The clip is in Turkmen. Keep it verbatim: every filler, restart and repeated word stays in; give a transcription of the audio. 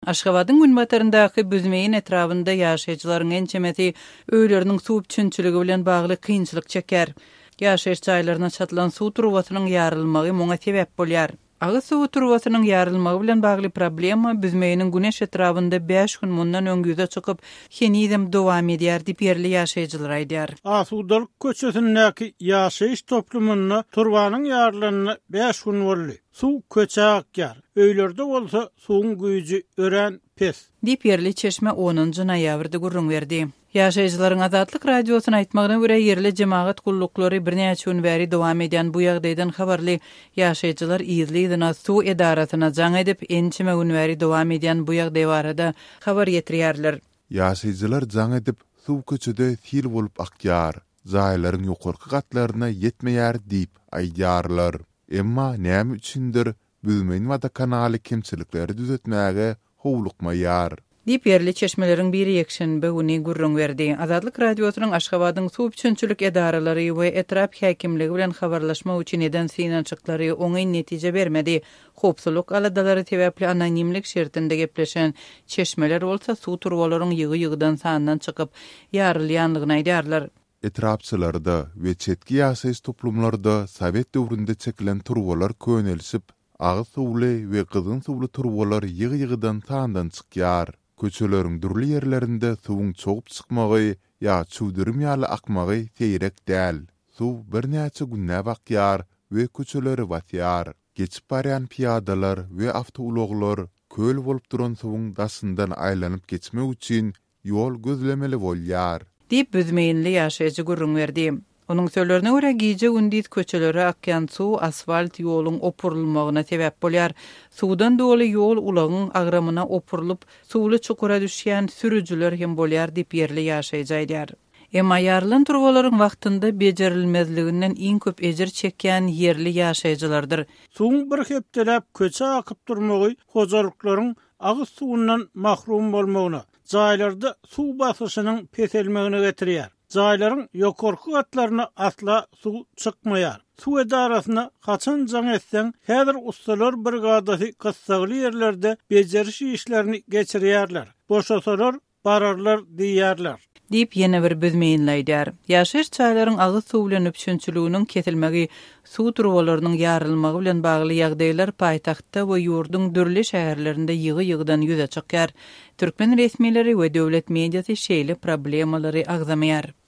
Aşgabatyň günbataryndaky büzmeýin etrafynda ýaşaýjylaryň ençemeti öýleriniň suw üçünçüligi bilen bagly kynçylyk çeker. Ýaşaýyş jaýlaryna çatylan suw turbasynyň ýarylmagy muňa sebäp bolýar. Agy suw turbasynyň ýarylmagy bilen bagly problema büzmeýiniň güneş etrafynda beş gün mundan öňgüze çykyp henidem dowam edýär diýip ýerli ýaşaýjylar aýdýar. Asudalyk köçesindäki ýaşaýyş toplumyna turbanyň ýarylanyna beş gün boldy. Suw köçäkýär. Öýlerde bolsa suwun güýji ören pes. Diýip ýerli Çeşme onuncu noýabrda gurrun berdi. Ýaşaýjylaryň Azatlyk radiosyna aýtmagyna görä ýerli jemaat gullyklary birnäçe gün bäri dowam edýän bu ýagdaýdan habarly ýaşaýjylar ýyzlydyna suw edarasyna jaň edip ençeme gün bäri dowam edýän bu ýagdaý barada habar ýetirýärler. Ýaşaýjylar jaň edip suw köçede sil bolup akýar, jaýlaryň ýokarky gatlaryna ýetmeýär diýip aýdýarlar. Emma näme üçindir büzmeýin wada kanaly kemçilikleri düzetmäge howlukmaýar. Diýip ýerli Çeşmeleriň biri ýekşenbe güni gurrun berdi. Azatlyk radiosynyň Aşgabatyň suw üçünçülük edaralary we etrap häkimligi bilen habarlaşma üçin eden synançyklary oňy netije bermedi. Hopsuluk aladalary sebäpli anonimlik şertinde gepleşen Çeşmeler bolsa suw turbalaryň ýygy-ýygydan sandan çykyp ýarylýanlygyny aýdýarlar. Etrapçylarda we çetki ýaşaýyş toplumlarda Sowet döwründe çekilen turbalar könelsip, agy suwly we gyzyn suwly turbalar ýygy-ýygydan sandan çykýar. Köçeleriň durly ýerlerinde suwuň çogup çykmagy ýa çuwdurym ýaly akmagy seýrek däl. Suw birnäçe günne bakýar we köçeleri batýar. Geçip barýan piyadalar we awtologlar köl bolup duran suwuň dasyndan aýlanyp geçmek üçin ýol gözlemeli bolýar. Diýip büzmeýinli ýaşaýjy gurrun berdi. Onun sözlerine göre gece gündüz köçelere akyan suw asfalt ýoluň opurulmagyna sebäp bolýar. Suwdan doly ýol ulagyň agramyna opurulup suwly çukura düşýän sürüjüler hem bolýar diýip ýerli ýaşaýjy aýdýar. Emma ýarlyň turbalaryň wagtynda bejerilmezliginden iň köp ejir çekýän ýerli ýaşaýjylardyr. Suwun bir hepdelep köçe akyp durmagy hojalyklaryň agy suwundan mahrum bolmagyna, jaýlarda suw basyşynyň peselmegine getirýär. Jaýlaryň ýokarky gatlaryna asla suw çykmaýar. Suw edarasyna haçan jaň etseň, häzir ustalar brigadasy gyssaly ýerlerde bejeriş işlerini geçirýärler. Boşasalar bararlar diýýärler. Diýip ýene bir büzmeýinli aýdýar. Ýaşaýyş çaýlaryň agy suw bilen üçünçüliginiň kesilmegi, suw turbalarynyň ýarylmagy bilen bagly ýagdaýlar paýtagtda we ýurduň dürli şäherlerinde ýygy-ýygydan ýüze çykýar. Türkmen resmiýetleri we döwlet mediasy şeýle problemalary agzamaýar.